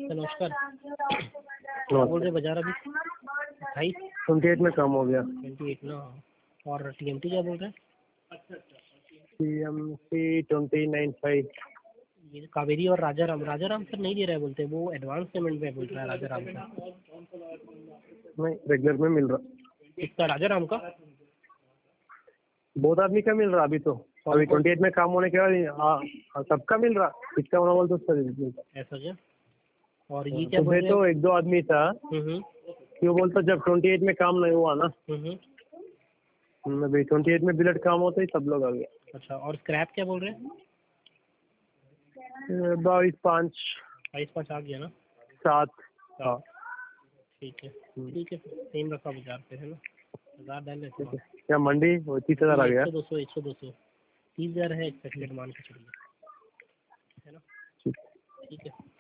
नमस्कार। क्या बोल रहे बाजार अभी 28 28 में कम हो गया। 28 ना। और टीएमटी क्या बोल रहे हैं? TMT 29.5। ये कावेरी और राजाराम सर नहीं दे रहा है बोलते, वो एडवांस पेमेंट में बोल रहा है राजाराम का। नहीं, रेगुलर में मिल रहा। इसका राजाराम का बहुत आदमी का मिल रहा अभी तो। अभी 28 में काम होने के बाद सबका मिल रहा। इसका होना बोल तो उसका ऐसा क्या? और ये क्या बोल सुबह रहे तो एक दो आदमी था हैं? कि वो बोलता जब 28 में काम नहीं हुआ ना, अभी 28 में बिलेट काम होता ही सब लोग आ गए। अच्छा, और स्क्रैप क्या बोल रहे हैं? 22.5 आ गया ना 7। हाँ ठीक है ठीक है, सेम रखा बाजार पे है ना, 1000 डाल लेते हैं। क्या मंडी 30,000 आ गया। 100 200 30,000 है एक्सपेक्टेड, मान के चलिए है ना। ठीक है।